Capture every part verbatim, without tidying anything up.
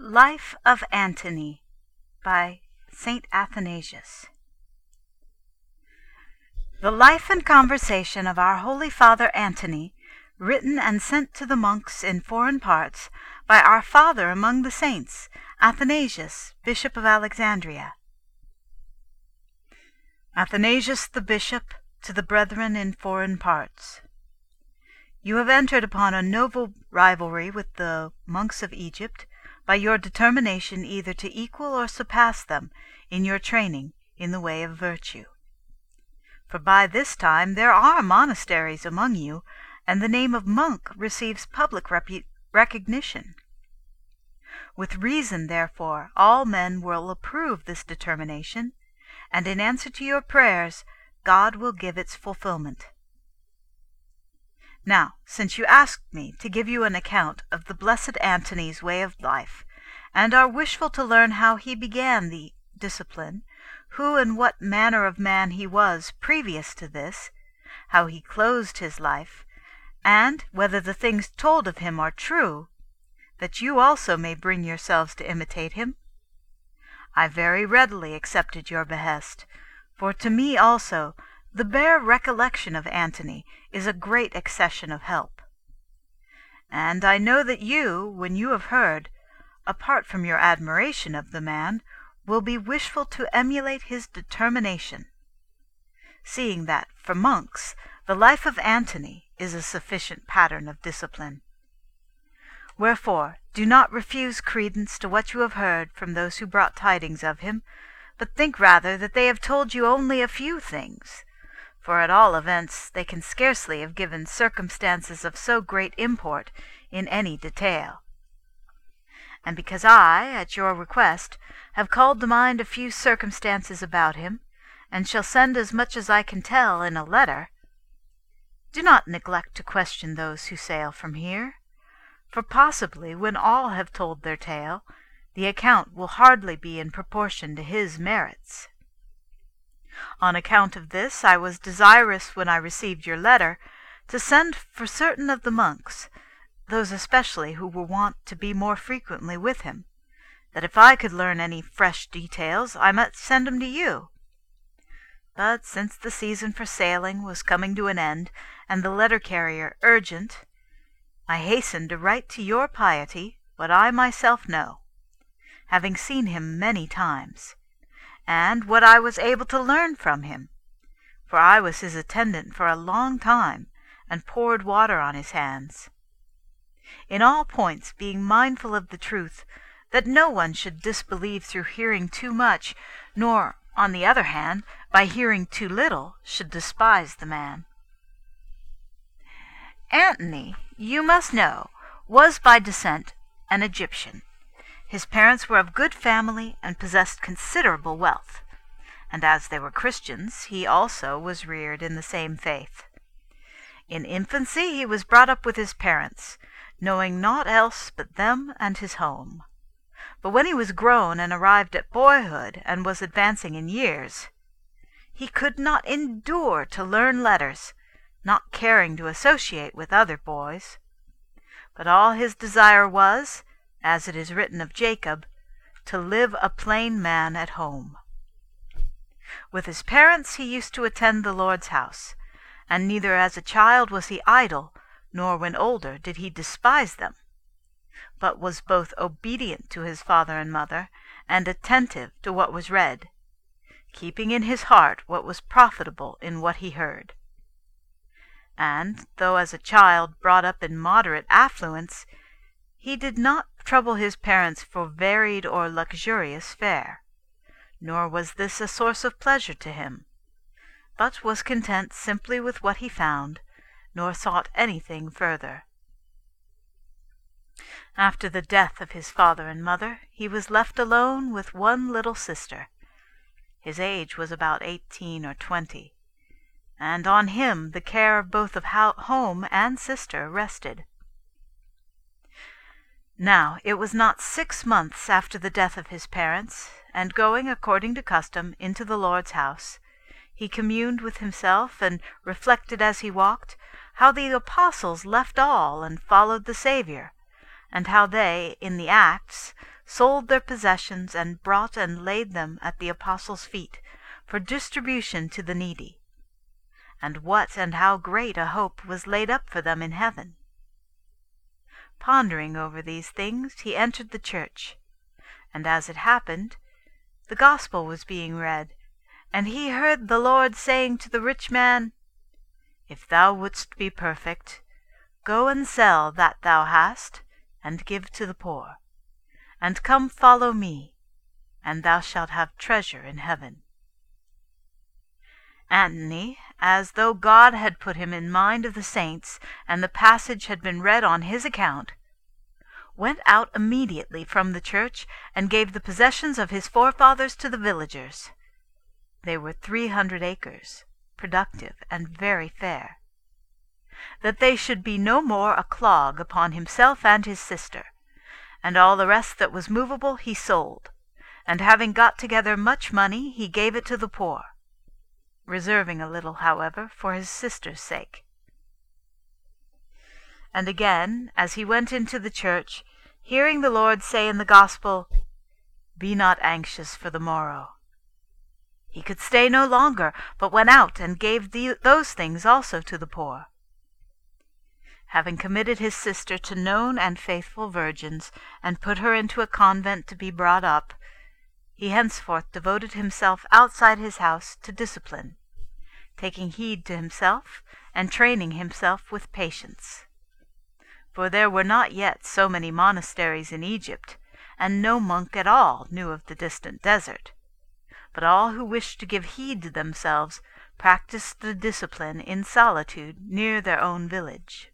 Life of Antony by Saint Athanasius. The life and conversation of our holy Father Antony, written and sent to the monks in foreign parts by our father among the saints, Athanasius, Bishop of Alexandria. Athanasius the Bishop, to the brethren in foreign parts. You have entered upon a noble rivalry with the monks of Egypt, by your determination either to equal or surpass them in your training in the way of virtue. For by this time there are monasteries among you, and the name of monk receives public repu- recognition. With reason, therefore, all men will approve this determination, and in answer to your prayers God will give its fulfillment. Now, since you asked me to give you an account of the blessed Antony's way of life, and are wishful to learn how he began the discipline, who and what manner of man he was previous to this, how he closed his life, and whether the things told of him are true, that you also may bring yourselves to imitate him, I very readily accepted your behest, for to me also the bare recollection of Antony is a great accession of help. And I know that you, when you have heard, apart from your admiration of the man, will be wishful to emulate his determination, seeing that, for monks, the life of Antony is a sufficient pattern of discipline. Wherefore, do not refuse credence to what you have heard from those who brought tidings of him, but think rather that they have told you only a few things, for at all events they can scarcely have given circumstances of so great import in any detail. And because I, at your request, have called to mind a few circumstances about him, and shall send as much as I can tell in a letter, do not neglect to question those who sail from here, for possibly when all have told their tale, the account will hardly be in proportion to his merits. On account of this, I was desirous, when I received your letter, to send for certain of the monks, those especially who were wont to be more frequently with him, that if I could learn any fresh details, I might send them to you. But since the season for sailing was coming to an end, and the letter-carrier urgent, I hastened to write to your piety what I myself know, having seen him many times, and what I was able to learn from him, for I was his attendant for a long time, and poured water on his hands. In all points being mindful of the truth, that no one should disbelieve through hearing too much, nor, on the other hand, by hearing too little, should despise the man. Antony, you must know, was by descent an Egyptian. His parents were of good family and possessed considerable wealth, and as they were Christians, he also was reared in the same faith. In infancy he was brought up with his parents, knowing naught else but them and his home. But when he was grown and arrived at boyhood and was advancing in years, he could not endure to learn letters, not caring to associate with other boys. But all his desire was, as it is written of Jacob, to live a plain man at home. With his parents he used to attend the Lord's house, and neither as a child was he idle, nor when older did he despise them, but was both obedient to his father and mother, and attentive to what was read, keeping in his heart what was profitable in what he heard. And, though as a child brought up in moderate affluence, he did not trouble his parents for varied or luxurious fare, nor was this a source of pleasure to him, but was content simply with what he found, nor sought anything further. After the death of his father and mother, he was left alone with one little sister. His age was about eighteen or twenty, and on him the care of both of home and sister rested. Now it was not six months after the death of his parents, and going according to custom into the Lord's house, he communed with himself, and reflected as he walked how the apostles left all and followed the Saviour, and how they, in the Acts, sold their possessions, and brought and laid them at the apostles' feet, for distribution to the needy. And what and how great a hope was laid up for them in heaven! Pondering over these things, he entered the church, and as it happened, the gospel was being read, and he heard the Lord saying to the rich man, "If thou wouldst be perfect, go and sell that thou hast, and give to the poor, and come follow me, and thou shalt have treasure in heaven." Antony, as though God had put him in mind of the saints, and the passage had been read on his account, went out immediately from the church, and gave the possessions of his forefathers to the villagers. They were three hundred acres, productive and very fair, that they should be no more a clog upon himself and his sister. And all the rest that was movable he sold, and having got together much money, he gave it to the poor, reserving a little, however, for his sister's sake. And again, as he went into the church, hearing the Lord say in the gospel, "Be not anxious for the morrow," he could stay no longer, but went out and gave the, those things also to the poor. Having committed his sister to known and faithful virgins, and put her into a convent to be brought up, he henceforth devoted himself outside his house to discipline, taking heed to himself, and training himself with patience. For there were not yet so many monasteries in Egypt, and no monk at all knew of the distant desert. But all who wished to give heed to themselves practiced the discipline in solitude near their own village.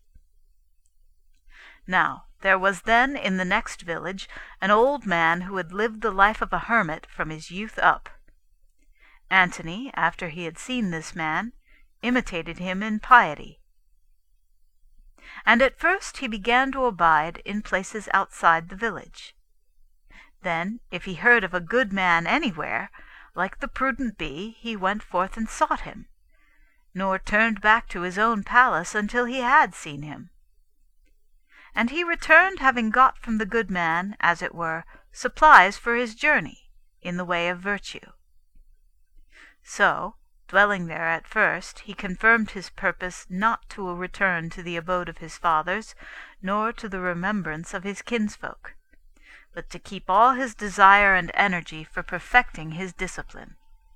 Now there was then in the next village an old man who had lived the life of a hermit from his youth up. Antony, after he had seen this man, imitated him in piety. And at first he began to abide in places outside the village. Then, if he heard of a good man anywhere, like the prudent bee, he went forth and sought him, nor turned back to his own palace until he had seen him. And he returned, having got from the good man, as it were, supplies for his journey, in the way of virtue. So, dwelling there at first, he confirmed his purpose not to return to the abode of his fathers, nor to the remembrance of his kinsfolk, but to keep all his desire and energy for perfecting his discipline.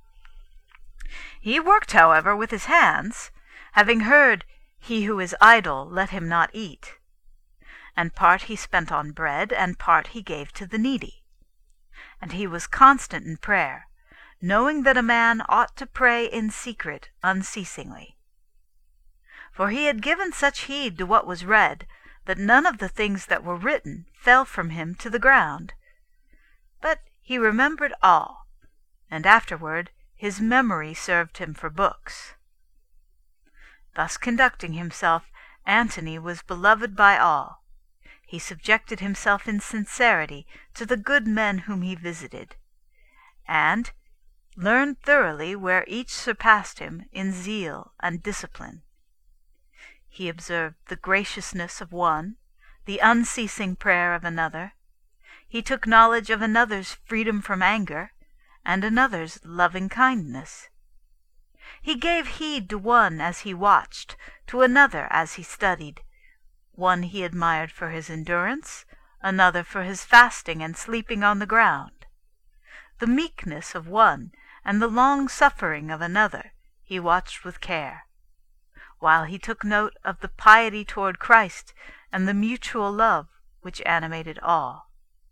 He worked, however, with his hands, having heard, "He who is idle, let him not eat," and part he spent on bread, and part he gave to the needy. And he was constant in prayer, knowing that a man ought to pray in secret unceasingly. For he had given such heed to what was read, that none of the things that were written fell from him to the ground. But he remembered all, and afterward his memory served him for books. Thus conducting himself, Antony was beloved by all. He subjected himself in sincerity to the good men whom he visited, and learned thoroughly where each surpassed him in zeal and discipline. He observed the graciousness of one, the unceasing prayer of another. He took knowledge of another's freedom from anger, and another's loving kindness. He gave heed to one as he watched, to another as he studied. One he admired for his endurance, another for his fasting and sleeping on the ground. The meekness of one and the long-suffering of another he watched with care, while he took note of the piety toward Christ and the mutual love which animated all.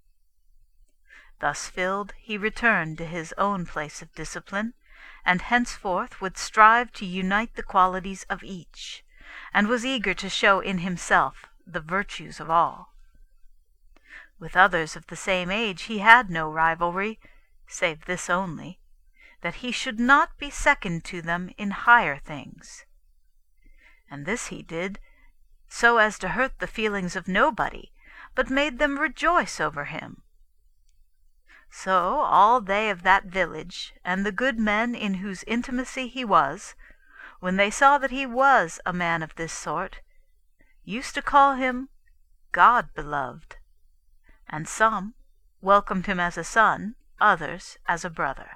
Thus filled, he returned to his own place of discipline, and henceforth would strive to unite the qualities of each, and was eager to show in himself the virtues of all. With others of the same age he had no rivalry, save this only, that he should not be second to them in higher things. And this he did so as to hurt the feelings of nobody, but made them rejoice over him. So all they of that village, and the good men in whose intimacy he was, when they saw that he was a man of this sort, used to call him God-beloved, and some welcomed him as a son, others as a brother.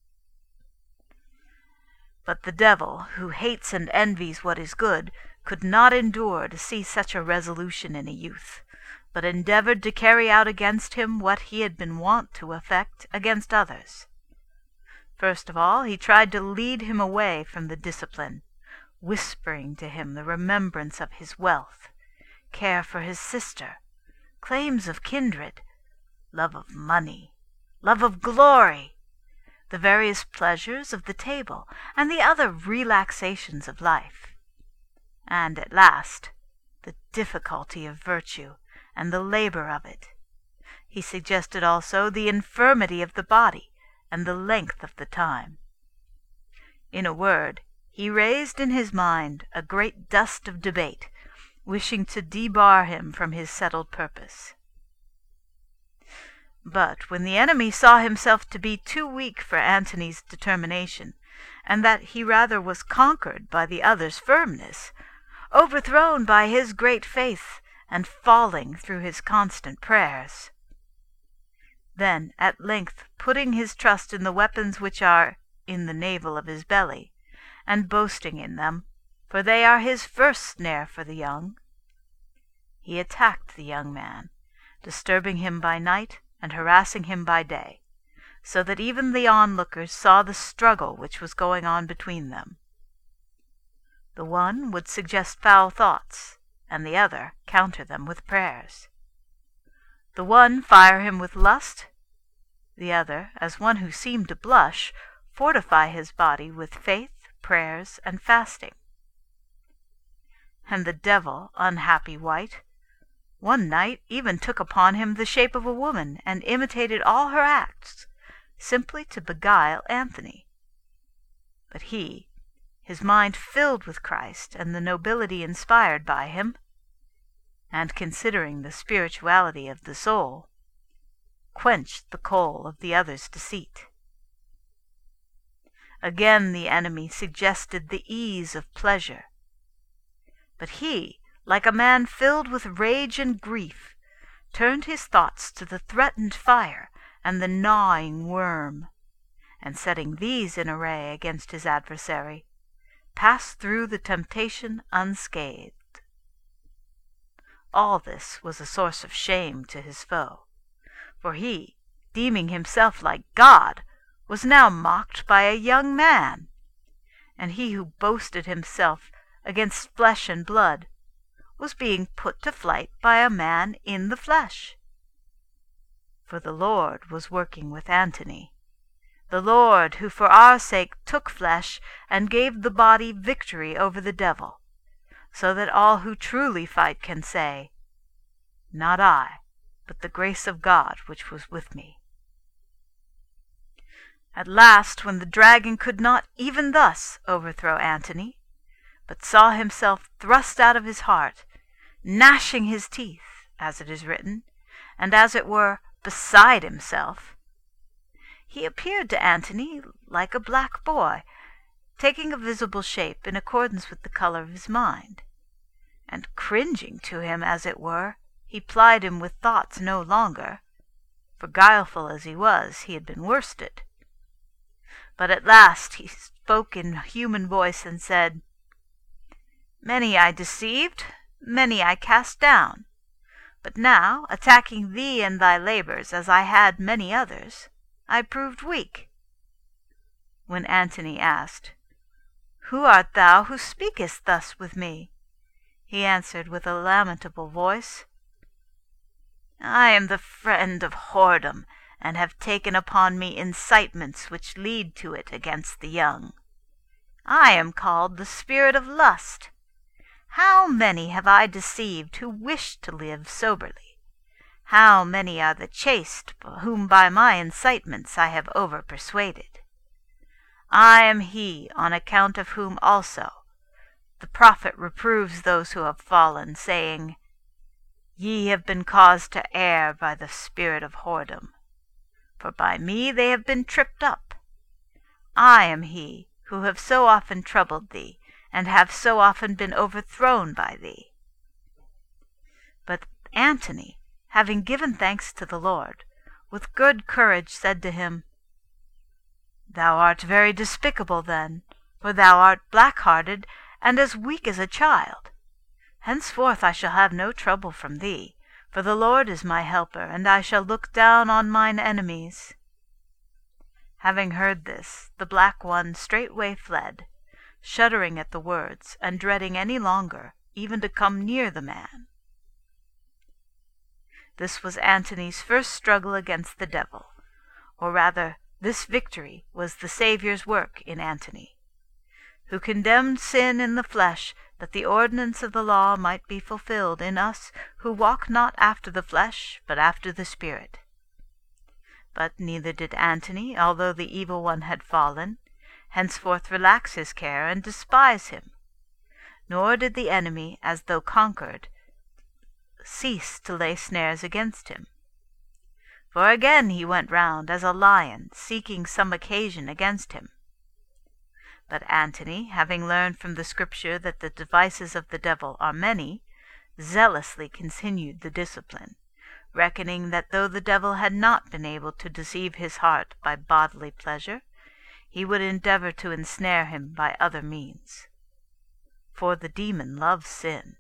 But the devil, who hates and envies what is good, could not endure to see such a resolution in a youth, but endeavoured to carry out against him what he had been wont to effect against others. First of all, he tried to lead him away from the discipline, whispering to him the remembrance of his wealth, care for his sister, claims of kindred, love of money, love of glory, the various pleasures of the table, and the other relaxations of life, and at last the difficulty of virtue and the labour of it. He suggested also the infirmity of the body and the length of the time. In a word, he raised in his mind a great dust of debate, wishing to debar him from his settled purpose. But when the enemy saw himself to be too weak for Antony's determination, and that he rather was conquered by the other's firmness, overthrown by his great faith, and falling through his constant prayers, then at length putting his trust in the weapons which are in the navel of his belly, and boasting in them, for they are his first snare for the young, he attacked the young man, disturbing him by night and harassing him by day, so that even the onlookers saw the struggle which was going on between them. The one would suggest foul thoughts, and the other counter them with prayers. The one fire him with lust, the other, as one who seemed to blush, fortify his body with faith, prayers, and fasting. And the devil, unhappy wight, one night even took upon him the shape of a woman, and imitated all her acts, simply to beguile Antony. But he, his mind filled with Christ and the nobility inspired by him, and considering the spirituality of the soul, quenched the coal of the other's deceit. Again the enemy suggested the ease of pleasure, but he, like a man filled with rage and grief, turned his thoughts to the threatened fire and the gnawing worm, and setting these in array against his adversary, passed through the temptation unscathed. All this was a source of shame to his foe, for he, deeming himself like God, was now mocked by a young man, and he who boasted himself against flesh and blood was being put to flight by a man in the flesh. For the Lord was working with Antony, the Lord who for our sake took flesh and gave the body victory over the devil, so that all who truly fight can say, "Not I, but the grace of God which was with me." At last, when the dragon could not even thus overthrow Antony, but saw himself thrust out of his heart, gnashing his teeth, as it is written, and as it were beside himself, he appeared to Antony like a black boy, taking a visible shape in accordance with the colour of his mind, and cringing to him, as it were, he plied him with thoughts no longer, for guileful as he was, he had been worsted. But at last he spoke in human voice and said, "Many I deceived, many I cast down, but now, attacking thee and thy labours, as I had many others, I proved weak." When Antony asked, "Who art thou who speakest thus with me?" he answered with a lamentable voice, "I am the friend of whoredom, and have taken upon me incitements which lead to it against the young. I am called the spirit of lust. How many have I deceived who wished to live soberly? How many are the chaste whom by my incitements I have over-persuaded? I am he on account of whom also the prophet reproves those who have fallen, saying, 'Ye have been caused to err by the spirit of whoredom, for by me they have been tripped up. I am he who have so often troubled thee, and have so often been overthrown by thee.'" But Antony, having given thanks to the Lord, with good courage said to him, "Thou art very despicable, then, for thou art black-hearted and as weak as a child. Henceforth I shall have no trouble from thee, for the Lord is my helper, and I shall look down on mine enemies." Having heard this, the Black One straightway fled, shuddering at the words, and dreading any longer even to come near the man. This was Antony's first struggle against the devil, or rather, this victory was the Saviour's work in Antony, who condemned sin in the flesh, that the ordinance of the law might be fulfilled in us who walk not after the flesh, but after the Spirit. But neither did Antony, although the evil one had fallen, henceforth relax his care and despise him, nor did the enemy, as though conquered, cease to lay snares against him. For again he went round as a lion, seeking some occasion against him. But Antony, having learned from the Scripture that the devices of the devil are many, zealously continued the discipline, reckoning that though the devil had not been able to deceive his heart by bodily pleasure, he would endeavour to ensnare him by other means. For the demon loves sin.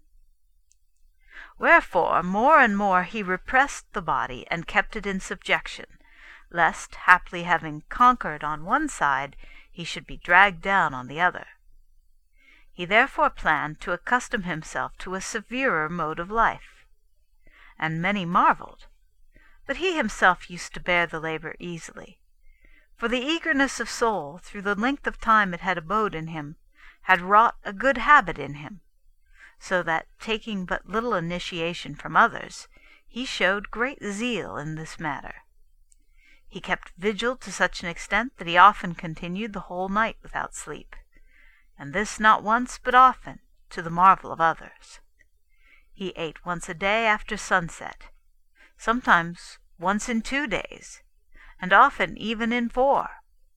Wherefore more and more he repressed the body and kept it in subjection, lest, haply having conquered on one side, he should be dragged down on the other. He therefore planned to accustom himself to a severer mode of life. And many marvelled, but he himself used to bear the labour easily. For the eagerness of soul, through the length of time it had abode in him, had wrought a good habit in him, so that, taking but little initiation from others, he showed great zeal in this matter. He kept vigil to such an extent that he often continued the whole night without sleep, and this not once but often, to the marvel of others. He ate once a day after sunset, sometimes once in two days, and often even in four.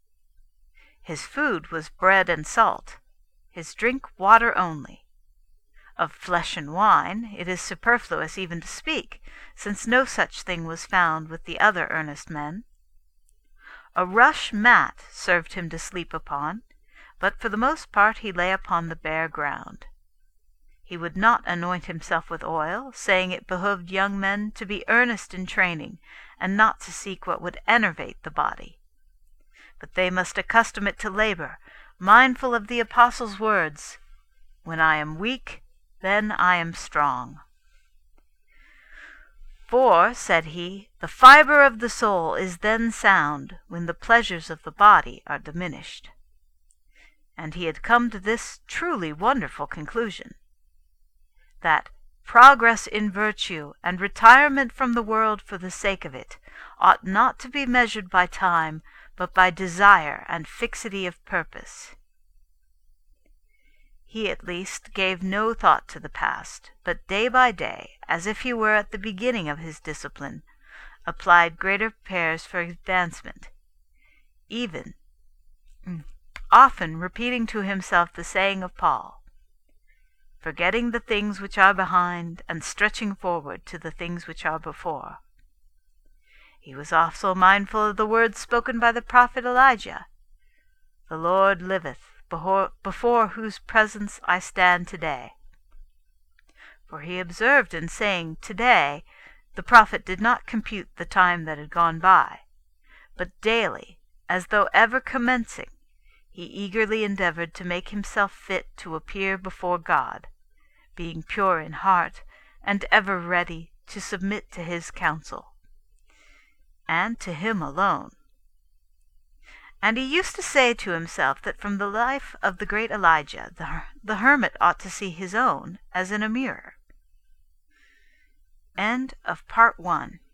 His food was bread and salt, his drink water only. Of flesh and wine it is superfluous even to speak, since no such thing was found with the other earnest men. A rush mat served him to sleep upon, but for the most part he lay upon the bare ground. He would not anoint himself with oil, saying it behoved young men to be earnest in training, and not to seek what would enervate the body. But they must accustom it to labour, mindful of the Apostle's words, "When I am weak, then I am strong." For, said he, the fibre of the soul is then sound when the pleasures of the body are diminished. And he had come to this truly wonderful conclusion, that progress in virtue and retirement from the world for the sake of it ought not to be measured by time, but by desire and fixity of purpose. He at least gave no thought to the past, but day by day, as if he were at the beginning of his discipline, applied greater prayers for advancement, even often repeating to himself the saying of Paul, "Forgetting the things which are behind, and stretching forward to the things which are before." He was also mindful of the words spoken by the prophet Elijah, "The Lord liveth, before whose presence I stand today." For he observed in saying today, the prophet did not compute the time that had gone by, but daily, as though ever commencing, he eagerly endeavoured to make himself fit to appear before God, being pure in heart, and ever ready to submit to his counsel, and to him alone. And he used to say to himself that from the life of the great Elijah the, the hermit ought to see his own as in a mirror. End of Part One.